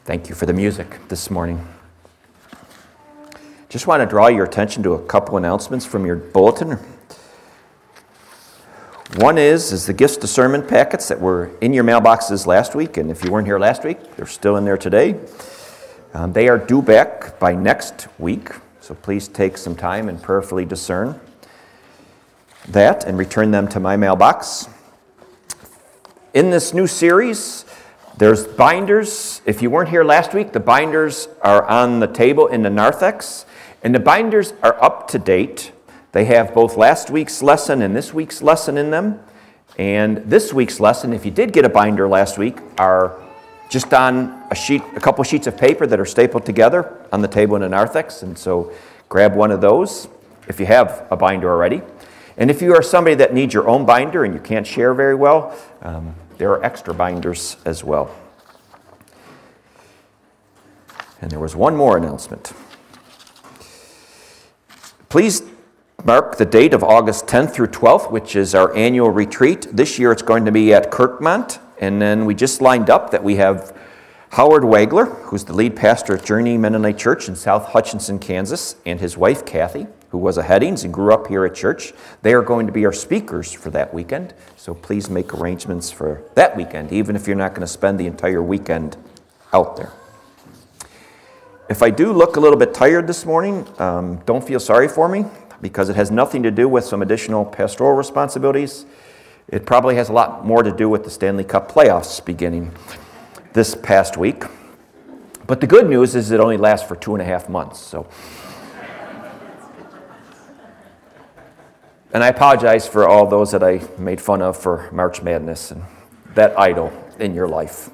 Thank you for the music this morning. Just want to draw your attention to a couple announcements from your bulletin. One is the gifts to sermon packets that were in your mailboxes last week, and if you weren't here last week, they're still in there today. They are due back by next week, so please take some time and prayerfully discern that and return them to my mailbox. In this new series, there's binders. If you weren't here last week, the binders are on the table in the narthex, and the binders are up to date. They have both last week's lesson and this week's lesson in them. And this week's lesson, if you did get a binder last week, are just on a couple sheets of paper that are stapled together on the table in the narthex. And so grab one of those if you have a binder already. And if you are somebody that needs your own binder and you can't share very well, there are extra binders as well. And there was one more announcement. Please mark the date of August 10th through 12th, which is our annual retreat. This year it's going to be at Kirkmont. And then we just lined up that we have Howard Wagler, who's the lead pastor at Journey Mennonite Church in South Hutchinson, Kansas, and his wife, Kathy, who was a Headings and grew up here at church. They are going to be our speakers for that weekend. So please make arrangements for that weekend, even if you're not going to spend the entire weekend out there. If I do look a little bit tired this morning, don't feel sorry for me, because it has nothing to do with some additional pastoral responsibilities. It probably has a lot more to do with the Stanley Cup playoffs beginning this past week. But the good news is it only lasts for 2.5 months. So, and I apologize for all those that I made fun of for March Madness and that idol in your life.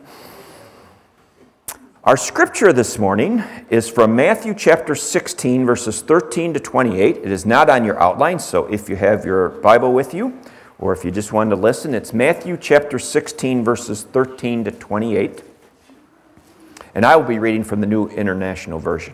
Our scripture this morning is from Matthew chapter 16, verses 13 to 28. It is not on your outline, so if you have your Bible with you, or if you just wanted to listen, it's Matthew chapter 16, verses 13 to 28. And I will be reading from the New International Version.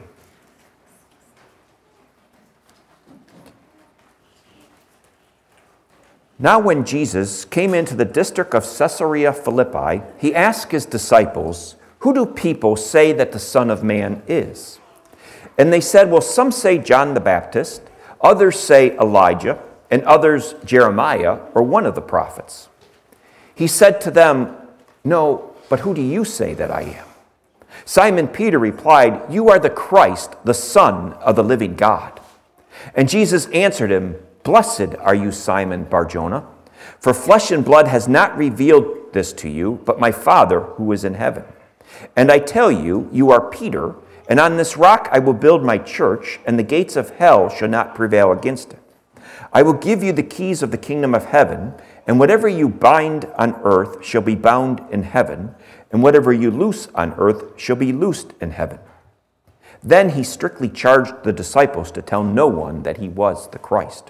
Now when Jesus came into the district of Caesarea Philippi, he asked his disciples, "Who do people say that the Son of Man is?" And they said, "Well, some say John the Baptist, others say Elijah, and others Jeremiah or one of the prophets." He said to them, "No, but who do you say that I am?" Simon Peter replied, "You are the Christ, the Son of the living God." And Jesus answered him, "Blessed are you, Simon Bar-Jonah, for flesh and blood has not revealed this to you, but my Father who is in heaven. And I tell you, you are Peter, and on this rock I will build my church, and the gates of hell shall not prevail against it. I will give you the keys of the kingdom of heaven, and whatever you bind on earth shall be bound in heaven, and whatever you loose on earth shall be loosed in heaven." Then he strictly charged the disciples to tell no one that he was the Christ.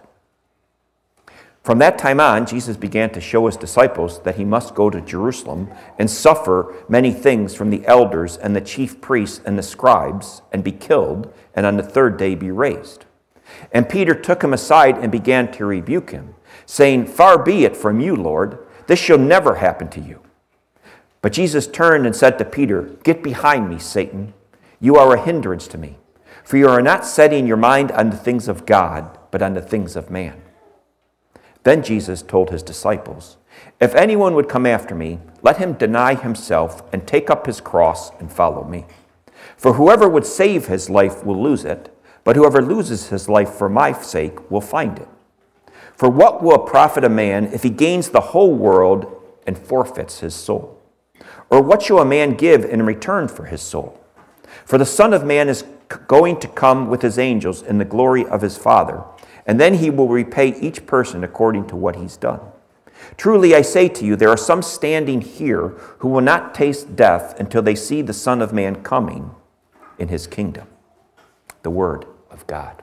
From that time on, Jesus began to show his disciples that he must go to Jerusalem and suffer many things from the elders and the chief priests and the scribes, and be killed, and on the third day be raised. And Peter took him aside and began to rebuke him, saying, "Far be it from you, Lord, this shall never happen to you." But Jesus turned and said to Peter, "Get behind me, Satan. You are a hindrance to me, for you are not setting your mind on the things of God, but on the things of man." Then Jesus told his disciples, "If anyone would come after me, let him deny himself and take up his cross and follow me. For whoever would save his life will lose it, but whoever loses his life for my sake will find it. For what will it profit a man if he gains the whole world and forfeits his soul? Or what shall a man give in return for his soul? For the Son of Man is going to come with his angels in the glory of his Father, and then he will repay each person according to what he's done. Truly I say to you, there are some standing here who will not taste death until they see the Son of Man coming in his kingdom." The word of God.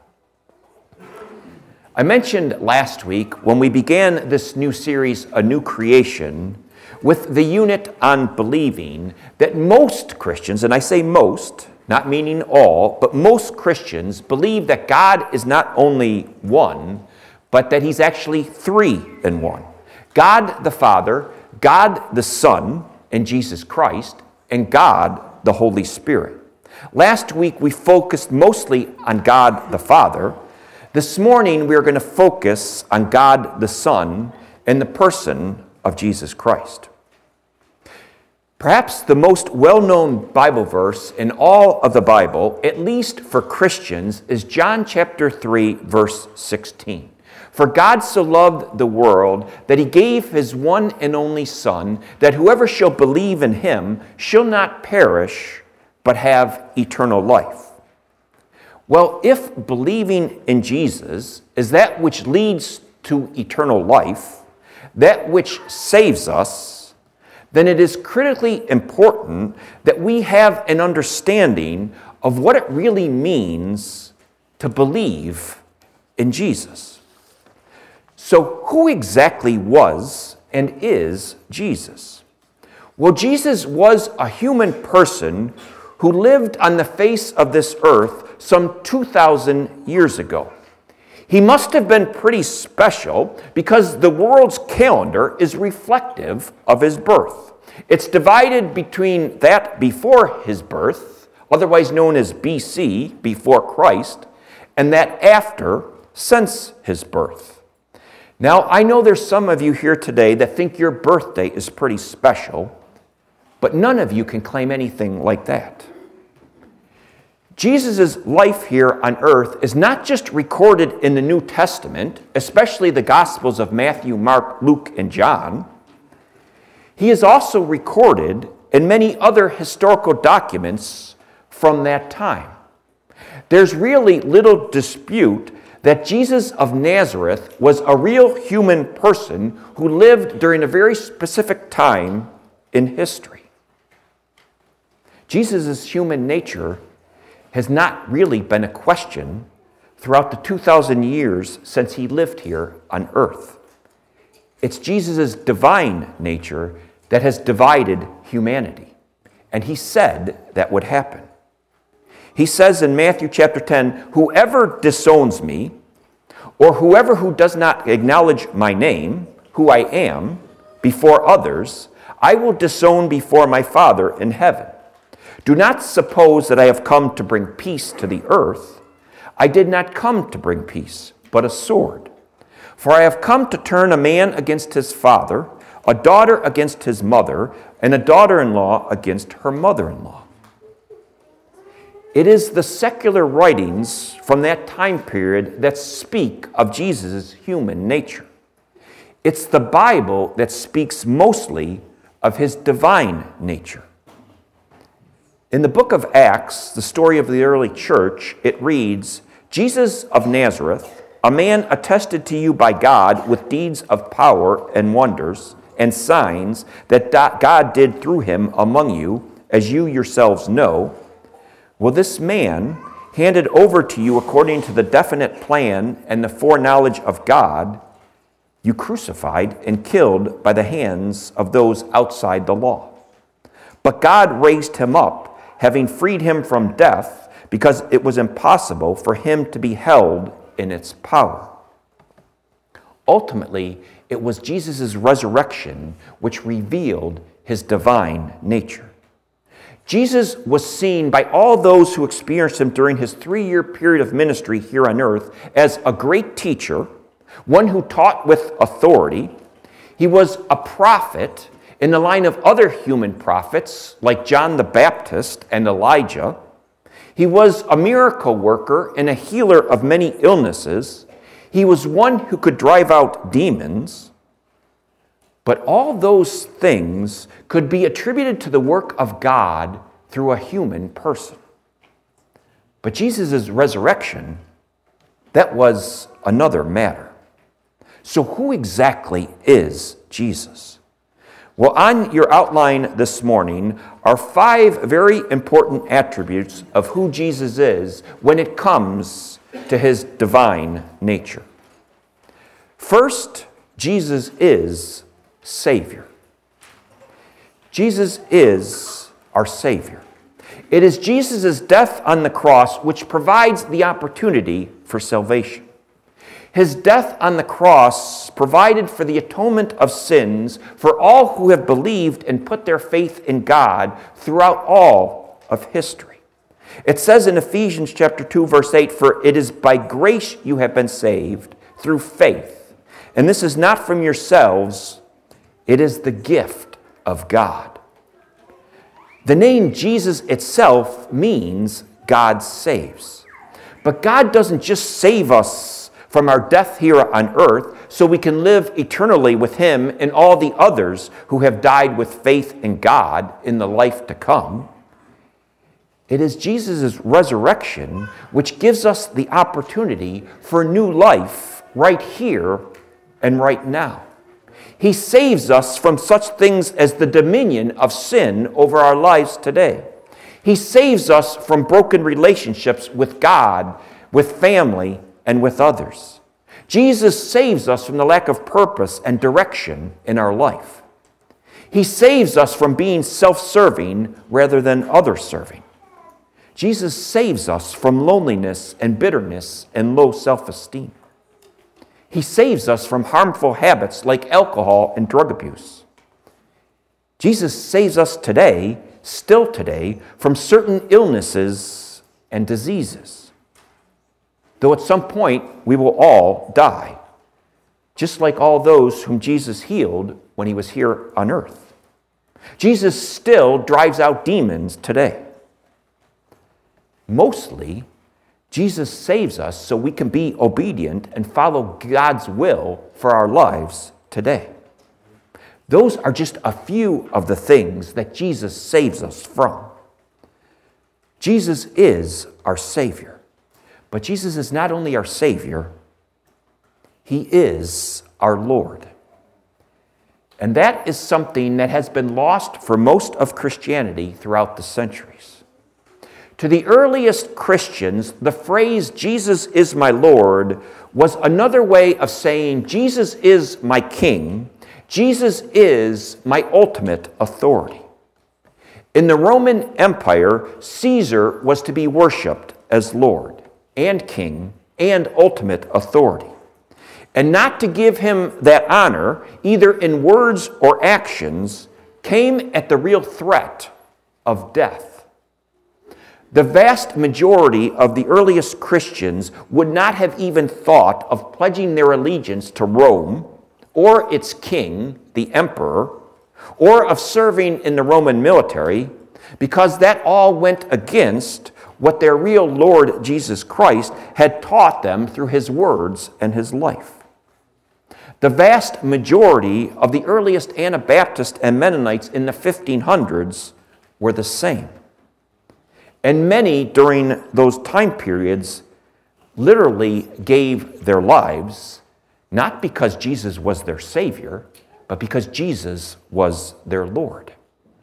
I mentioned last week when we began this new series, A New Creation, with the unit on believing, that most Christians, and I say most, not meaning all, but most Christians believe that God is not only one, but that he's actually three in one. God the Father, God the Son, and Jesus Christ, and God the Holy Spirit. Last week we focused mostly on God the Father. This morning we are going to focus on God the Son in the person of Jesus Christ. Perhaps the most well-known Bible verse in all of the Bible, at least for Christians, is John chapter 3, verse 16. For God so loved the world that he gave his one and only Son, that whoever shall believe in him shall not perish, but have eternal life. Well, if believing in Jesus is that which leads to eternal life, that which saves us, then it is critically important that we have an understanding of what it really means to believe in Jesus. So, who exactly was and is Jesus? Well, Jesus was a human person who lived on the face of this earth some 2,000 years ago. He must have been pretty special because the world's calendar is reflective of his birth. It's divided between that before his birth, otherwise known as BC, before Christ, and that after, since his birth. Now, I know there's some of you here today that think your birthday is pretty special, but none of you can claim anything like that. Jesus' life here on earth is not just recorded in the New Testament, especially the Gospels of Matthew, Mark, Luke, and John. He is also recorded in many other historical documents from that time. There's really little dispute that Jesus of Nazareth was a real human person who lived during a very specific time in history. Jesus' human nature has not really been a question throughout the 2,000 years since he lived here on earth. It's Jesus' divine nature that has divided humanity. And he said that would happen. He says in Matthew chapter 10, whoever disowns me, or whoever who does not acknowledge my name, who I am, before others, I will disown before my Father in heaven. Do not suppose that I have come to bring peace to the earth. I did not come to bring peace, but a sword. For I have come to turn a man against his father, a daughter against his mother, and a daughter-in-law against her mother-in-law. It is the secular writings from that time period that speak of Jesus' human nature. It's the Bible that speaks mostly of his divine nature. In the book of Acts, the story of the early church, it reads, Jesus of Nazareth, a man attested to you by God with deeds of power and wonders and signs that God did through him among you, as you yourselves know. Well, this man, handed over to you according to the definite plan and the foreknowledge of God, you crucified and killed by the hands of those outside the law. But God raised him up, having freed him from death, because it was impossible for him to be held in its power. Ultimately, it was Jesus' resurrection which revealed his divine nature. Jesus was seen by all those who experienced him during his 3-year period of ministry here on earth as a great teacher, one who taught with authority. He was a prophet in the line of other human prophets like John the Baptist and Elijah. He was a miracle worker and a healer of many illnesses. He was one who could drive out demons. But all those things could be attributed to the work of God through a human person. But Jesus' resurrection, that was another matter. So who exactly is Jesus? Well, on your outline this morning are 5 very important attributes of who Jesus is when it comes to his divine nature. First, Jesus is Savior. Jesus is our Savior. It is Jesus' death on the cross which provides the opportunity for salvation. His death on the cross provided for the atonement of sins for all who have believed and put their faith in God throughout all of history. It says in Ephesians chapter 2, verse 8, "For it is by grace you have been saved through faith. And this is not from yourselves, it is the gift of God." The name Jesus itself means God saves. But God doesn't just save us from our death here on earth so we can live eternally with Him and all the others who have died with faith in God in the life to come. It is Jesus' resurrection which gives us the opportunity for new life right here and right now. He saves us from such things as the dominion of sin over our lives today. He saves us from broken relationships with God, with family, and with others. Jesus saves us from the lack of purpose and direction in our life. He saves us from being self-serving rather than other-serving. Jesus saves us from loneliness and bitterness and low self-esteem. He saves us from harmful habits like alcohol and drug abuse. Jesus saves us today, still today, from certain illnesses and diseases. Though at some point we will all die, just like all those whom Jesus healed when He was here on earth. Jesus still drives out demons today. Mostly, Jesus saves us so we can be obedient and follow God's will for our lives today. Those are just a few of the things that Jesus saves us from. Jesus is our Savior. But Jesus is not only our Savior, He is our Lord. And that is something that has been lost for most of Christianity throughout the centuries. To the earliest Christians, the phrase, "Jesus is my Lord," was another way of saying, "Jesus is my King. Jesus is my ultimate authority." In the Roman Empire, Caesar was to be worshipped as Lord and King and ultimate authority. And not to give him that honor, either in words or actions, came at the real threat of death. The vast majority of the earliest Christians would not have even thought of pledging their allegiance to Rome or its king, the emperor, or of serving in the Roman military, because that all went against what their real Lord Jesus Christ had taught them through His words and His life. The vast majority of the earliest Anabaptists and Mennonites in the 1500s were the same. And many during those time periods literally gave their lives, not because Jesus was their Savior, but because Jesus was their Lord.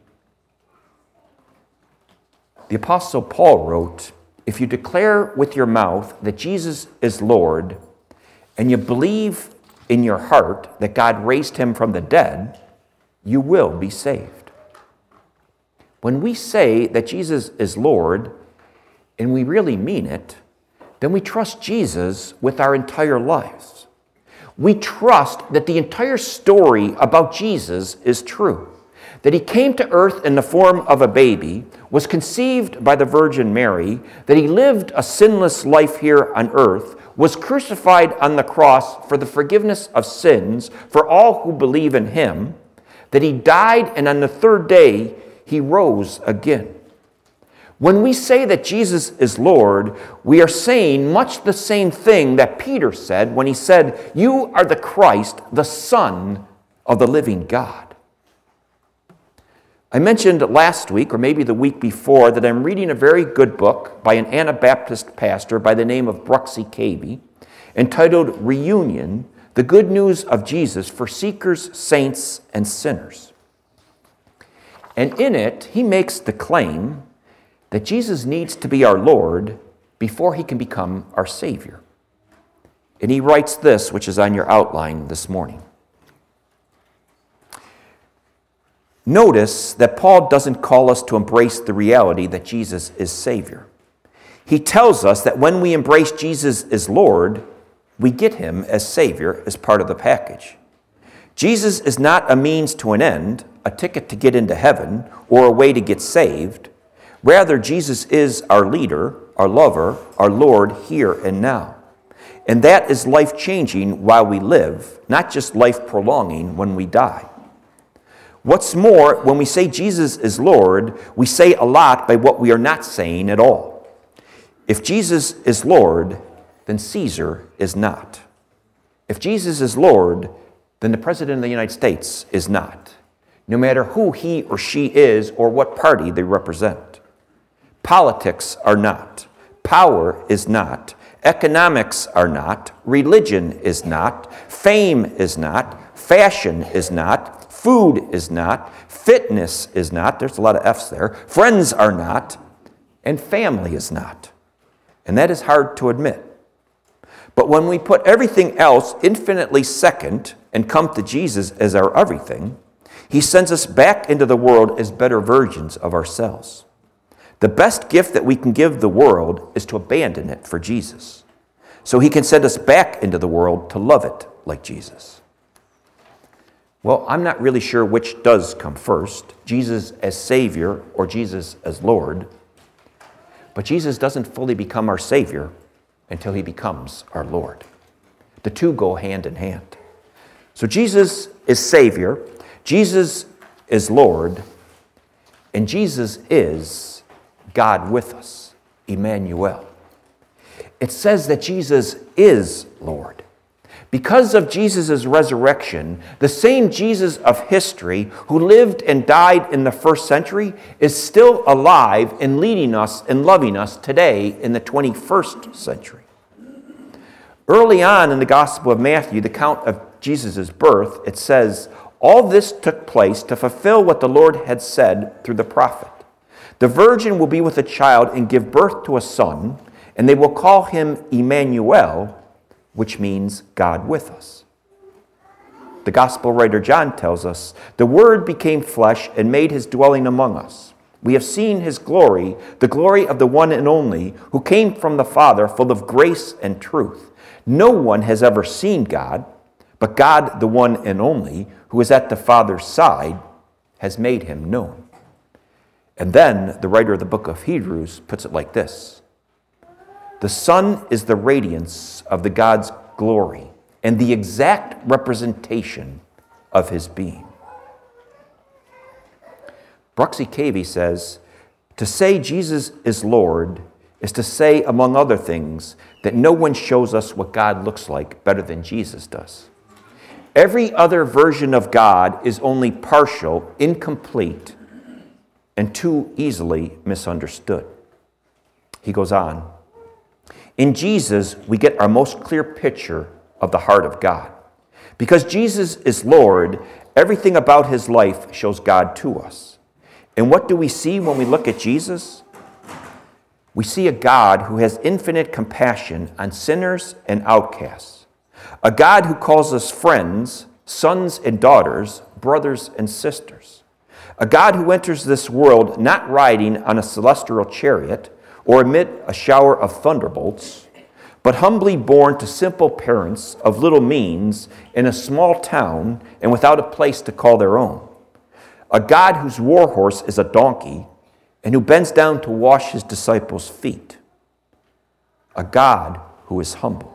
The Apostle Paul wrote, "If you declare with your mouth that Jesus is Lord, and you believe in your heart that God raised Him from the dead, you will be saved." When we say that Jesus is Lord, and we really mean it, then we trust Jesus with our entire lives. We trust that the entire story about Jesus is true, that He came to earth in the form of a baby, was conceived by the Virgin Mary, that He lived a sinless life here on earth, was crucified on the cross for the forgiveness of sins for all who believe in Him, that He died and on the third day He rose again. When we say that Jesus is Lord, we are saying much the same thing that Peter said when he said, "You are the Christ, the Son of the living God." I mentioned last week, or maybe the week before, that I'm reading a very good book by an Anabaptist pastor by the name of Bruxy Cavey, entitled "Reunion, the Good News of Jesus for Seekers, Saints, and Sinners." And in it, he makes the claim that Jesus needs to be our Lord before He can become our Savior. And he writes this, which is on your outline this morning. Notice that Paul doesn't call us to embrace the reality that Jesus is Savior. He tells us that when we embrace Jesus as Lord, we get Him as Savior as part of the package. Jesus is not a means to an end, a ticket to get into heaven, or a way to get saved. Rather, Jesus is our leader, our lover, our Lord here and now. And that is life-changing while we live, not just life-prolonging when we die. What's more, when we say Jesus is Lord, we say a lot by what we are not saying at all. If Jesus is Lord, then Caesar is not. If Jesus is Lord, then the President of the United States is not, no matter who he or she is or what party they represent. Politics are not. Power is not. Economics are not. Religion is not. Fame is not. Fashion is not. Food is not. Fitness is not. There's a lot of F's there. Friends are not. And family is not. And that is hard to admit. But when we put everything else infinitely second and come to Jesus as our everything, he sends us back into the world as better versions of ourselves. The best gift that we can give the world is to abandon it for Jesus, so he can send us back into the world to love it like Jesus. Well, I'm not really sure which does come first, Jesus as Savior or Jesus as Lord. But Jesus doesn't fully become our Savior until he becomes our Lord. The two go hand in hand. So Jesus is Savior, Jesus is Lord, and Jesus is God with us, Emmanuel. It says that Jesus is Lord. Because of Jesus' resurrection, the same Jesus of history who lived and died in the first century is still alive and leading us and loving us today in the 21st century. Early on in the Gospel of Matthew, the account of Jesus' birth, it says, "All this took place to fulfill what the Lord had said through the prophet. The virgin will be with a child and give birth to a son, and they will call him Emmanuel," which means God with us. The Gospel writer John tells us, "The Word became flesh and made his dwelling among us. We have seen his glory, the glory of the one and only, who came from the Father, full of grace and truth. No one has ever seen God, but God, the one and only, who is at the Father's side, has made him known." And then the writer of the book of Hebrews puts it like this: "The Son is the radiance of the God's glory and the exact representation of his being." Bruxy Cavey says, "To say Jesus is Lord is to say, among other things, that no one shows us what God looks like better than Jesus does. Every other version of God is only partial, incomplete, and too easily misunderstood." He goes on, "In Jesus, we get our most clear picture of the heart of God. Because Jesus is Lord, everything about his life shows God to us. And what do we see when we look at Jesus? We see a God who has infinite compassion on sinners and outcasts. A God who calls us friends, sons and daughters, brothers and sisters. A God who enters this world not riding on a celestial chariot or amid a shower of thunderbolts, but humbly born to simple parents of little means in a small town and without a place to call their own. A God whose war horse is a donkey and who bends down to wash his disciples' feet. A God who is humble."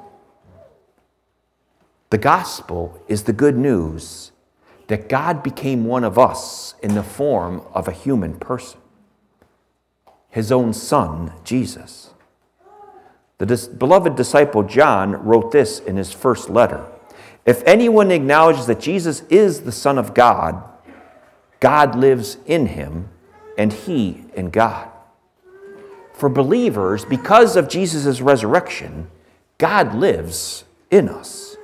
The gospel is the good news that God became one of us in the form of a human person, his own son, Jesus. The beloved disciple John wrote this in his first letter: "If anyone acknowledges that Jesus is the Son of God, God lives in him, and he in God." For believers, because of Jesus' resurrection, God lives in us.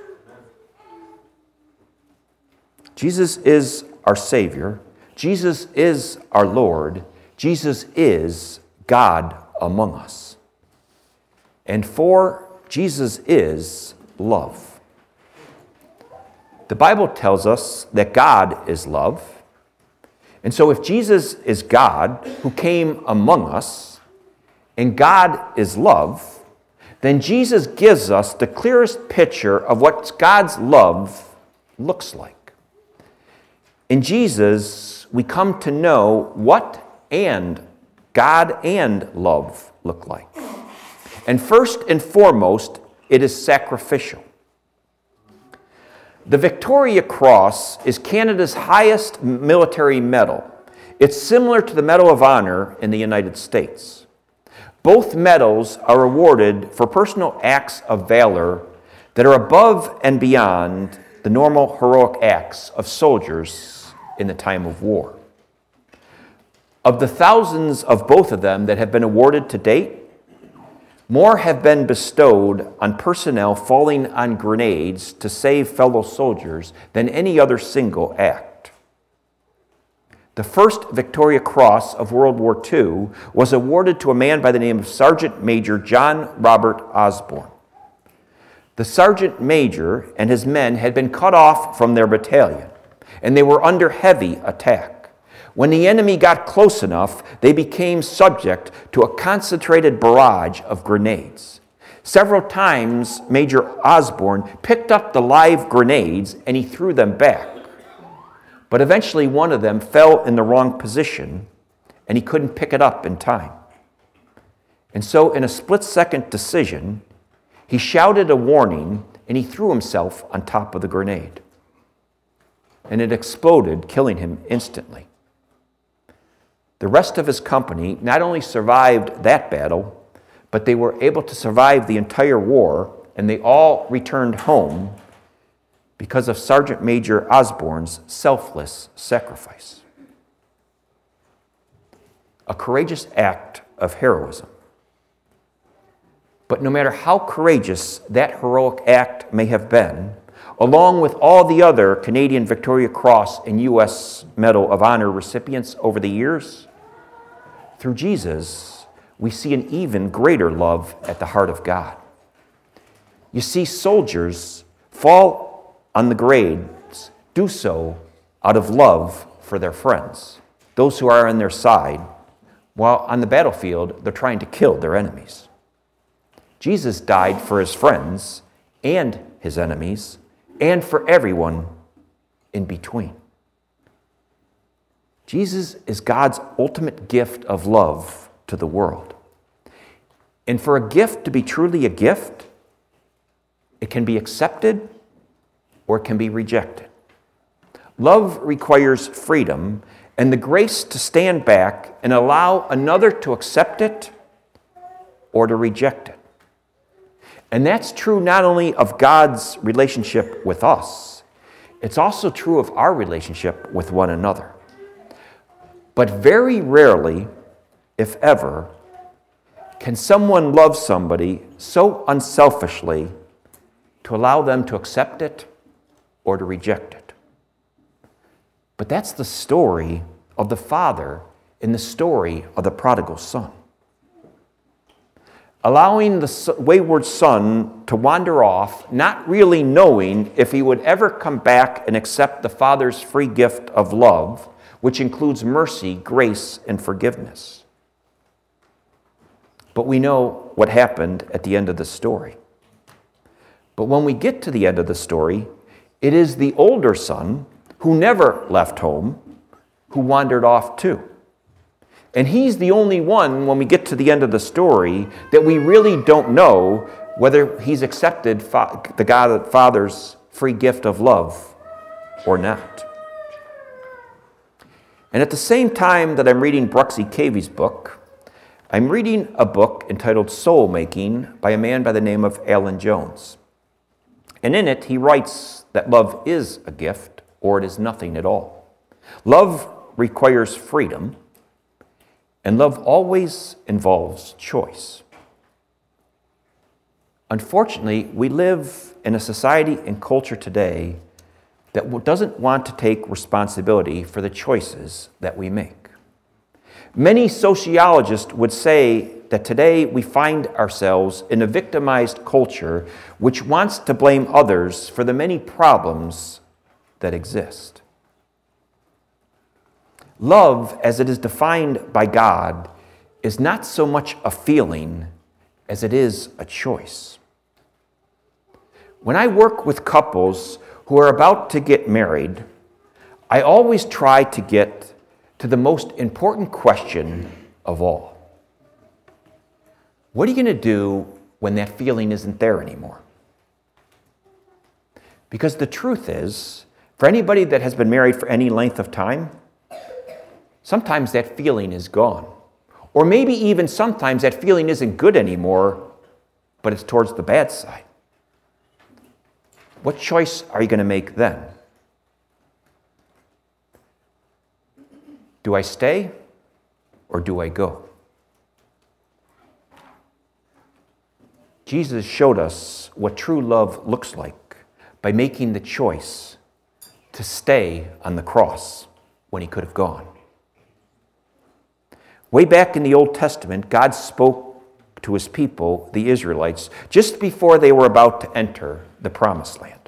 Jesus is our Savior. Jesus is our Lord. Jesus is God among us. And Jesus is love. The Bible tells us that God is love. And so if Jesus is God who came among us, and God is love, then Jesus gives us the clearest picture of what God's love looks like. In Jesus, we come to know what and God and love look like. And first and foremost, it is sacrificial. The Victoria Cross is Canada's highest military medal. It's similar to the Medal of Honor in the United States. Both medals are awarded for personal acts of valor that are above and beyond the normal heroic acts of soldiers in the time of war. Of the thousands of both of them that have been awarded to date, more have been bestowed on personnel falling on grenades to save fellow soldiers than any other single act. The first Victoria Cross of World War II was awarded to a man by the name of Sergeant Major John Robert Osborne. The Sergeant Major and his men had been cut off from their battalion, and they were under heavy attack. When the enemy got close enough, they became subject to a concentrated barrage of grenades. Several times, Major Osborne picked up the live grenades and he threw them back. But eventually one of them fell in the wrong position and he couldn't pick it up in time. And so in a split-second decision, he shouted a warning and he threw himself on top of the grenade. And it exploded, killing him instantly. The rest of his company not only survived that battle, but they were able to survive the entire war, and they all returned home because of Sergeant Major Osborne's selfless sacrifice. A courageous act of heroism. But no matter how courageous that heroic act may have been, along with all the other Canadian Victoria Cross and U.S. Medal of Honor recipients over the years, through Jesus, we see an even greater love at the heart of God. You see, soldiers fall on the grades, do so out of love for their friends, those who are on their side, while on the battlefield, they're trying to kill their enemies. Jesus died for his friends and his enemies, and for everyone in between. Jesus is God's ultimate gift of love to the world. And for a gift to be truly a gift, it can be accepted or it can be rejected. Love requires freedom and the grace to stand back and allow another to accept it or to reject it. And that's true not only of God's relationship with us, it's also true of our relationship with one another. But very rarely, if ever, can someone love somebody so unselfishly to allow them to accept it or to reject it. But that's the story of the Father in the story of the prodigal son. Allowing the wayward son to wander off, not really knowing if he would ever come back and accept the Father's free gift of love, which includes mercy, grace, and forgiveness. But we know what happened at the end of the story. But when we get to the end of the story, it is the older son, who never left home, who wandered off too. And he's the only one, when we get to the end of the story, that we really don't know whether he's accepted the God, Father's free gift of love or not. And at the same time that I'm reading Bruxy Cavey's book, I'm reading a book entitled Soul Making by a man by the name of Alan Jones. And in it, he writes that love is a gift, or it is nothing at all. Love requires freedom, and love always involves choice. Unfortunately, we live in a society and culture today that doesn't want to take responsibility for the choices that we make. Many sociologists would say that today we find ourselves in a victimized culture which wants to blame others for the many problems that exist. Love, as it is defined by God, is not so much a feeling as it is a choice. When I work with couples who are about to get married, I always try to get to the most important question of all. What are you going to do when that feeling isn't there anymore? Because the truth is, for anybody that has been married for any length of time, sometimes that feeling is gone. Or maybe even sometimes that feeling isn't good anymore, but it's towards the bad side. What choice are you going to make then? Do I stay or do I go? Jesus showed us what true love looks like by making the choice to stay on the cross when he could have gone. Way back in the Old Testament, God spoke to his people, the Israelites, just before they were about to enter the Promised Land.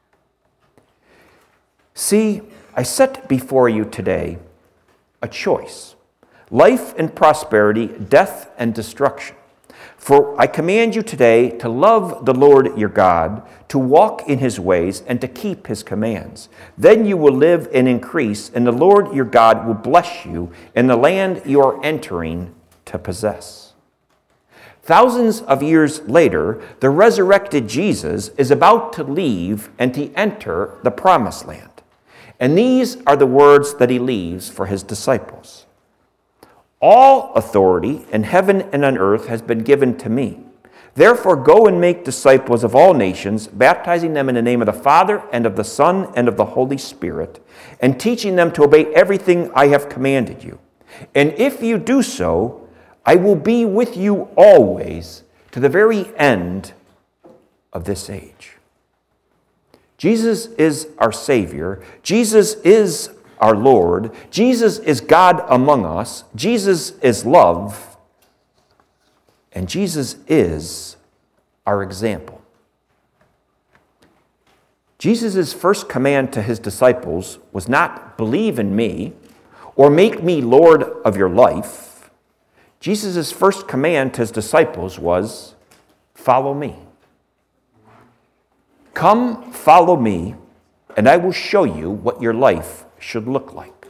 See, I set before you today a choice: life and prosperity, death and destruction. For I command you today to love the Lord your God, to walk in his ways, and to keep his commands. Then you will live and increase, and the Lord your God will bless you in the land you are entering to possess. Thousands of years later, the resurrected Jesus is about to leave and to enter the Promised Land. And these are the words that he leaves for his disciples. All authority in heaven and on earth has been given to me. Therefore, go and make disciples of all nations, baptizing them in the name of the Father and of the Son and of the Holy Spirit, and teaching them to obey everything I have commanded you. And if you do so, I will be with you always to the very end of this age. Jesus is our Savior. Jesus is our Lord. Jesus is God among us. Jesus is love. And Jesus is our example. Jesus' first command to his disciples was not believe in me or make me Lord of your life. Jesus' first command to his disciples was follow me. Come, follow me, and I will show you what your life should look like.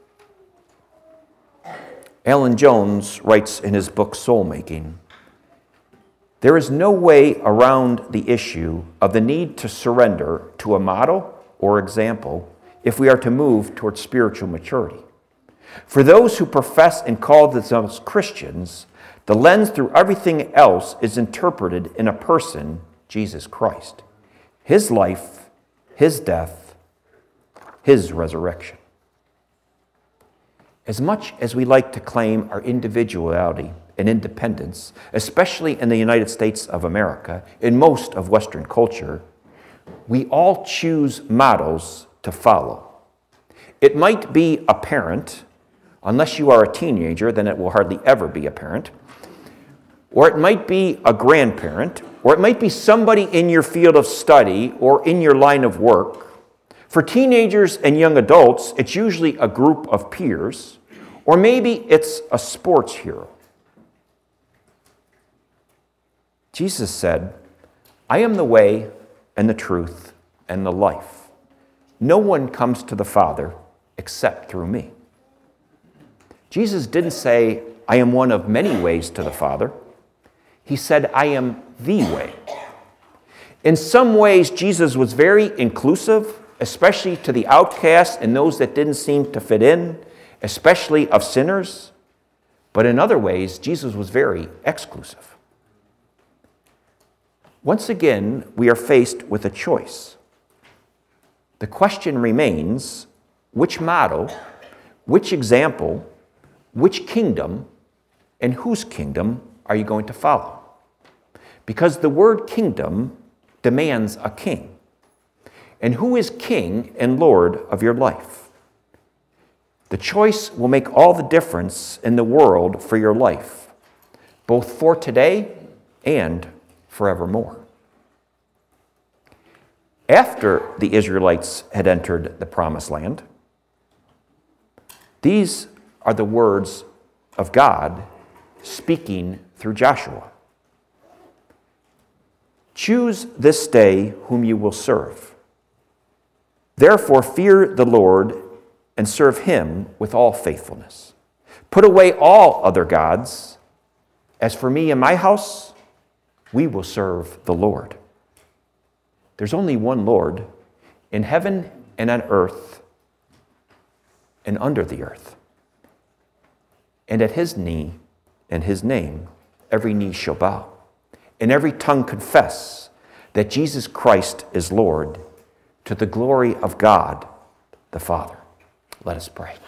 Alan Jones writes in his book Soul Making, there is no way around the issue of the need to surrender to a model or example if we are to move towards spiritual maturity. For those who profess and call themselves Christians, the lens through everything else is interpreted in a person, Jesus Christ. His life, his death, his resurrection. As much as we like to claim our individuality and independence, especially in the United States of America, in most of Western culture, we all choose models to follow. It might be a parent, unless you are a teenager, then it will hardly ever be a parent. Or it might be a grandparent, or it might be somebody in your field of study or in your line of work. For teenagers and young adults, it's usually a group of peers, or maybe it's a sports hero. Jesus said, I am the way and the truth and the life. No one comes to the Father except through me. Jesus didn't say, I am one of many ways to the Father. He said, I am the way. In some ways, Jesus was very inclusive, especially to the outcasts and those that didn't seem to fit in, especially of sinners. But in other ways, Jesus was very exclusive. Once again, we are faced with a choice. The question remains, which model, which example, which kingdom, and whose kingdom are you going to follow? Because the word kingdom demands a king. And who is king and Lord of your life? The choice will make all the difference in the world for your life, both for today and forevermore. After the Israelites had entered the Promised Land, these are the words of God speaking through Joshua. Choose this day whom you will serve. Therefore fear the Lord and serve him with all faithfulness. Put away all other gods. As for me and my house, we will serve the Lord. There's only one Lord in heaven and on earth and under the earth. And at his knee and his name, every knee shall bow, and every tongue confess that Jesus Christ is Lord, to the glory of God the Father. Let us pray.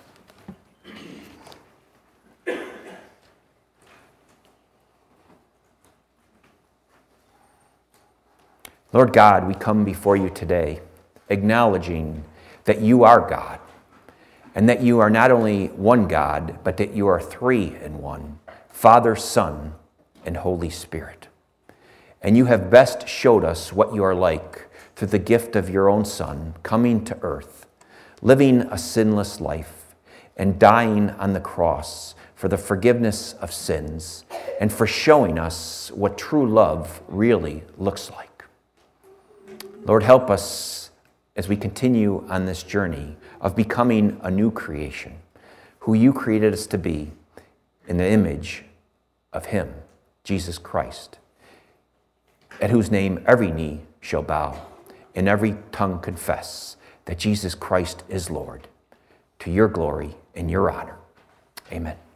Lord God, we come before you today acknowledging that you are God, and that you are not only one God, but that you are three in one, Father, Son, and Holy Spirit. And you have best showed us what you are like through the gift of your own Son coming to earth, living a sinless life, and dying on the cross for the forgiveness of sins, and for showing us what true love really looks like. Lord, help us as we continue on this journey of becoming a new creation, who you created us to be in the image of him, Jesus Christ, at whose name every knee shall bow and every tongue confess that Jesus Christ is Lord, to your glory and your honor. Amen.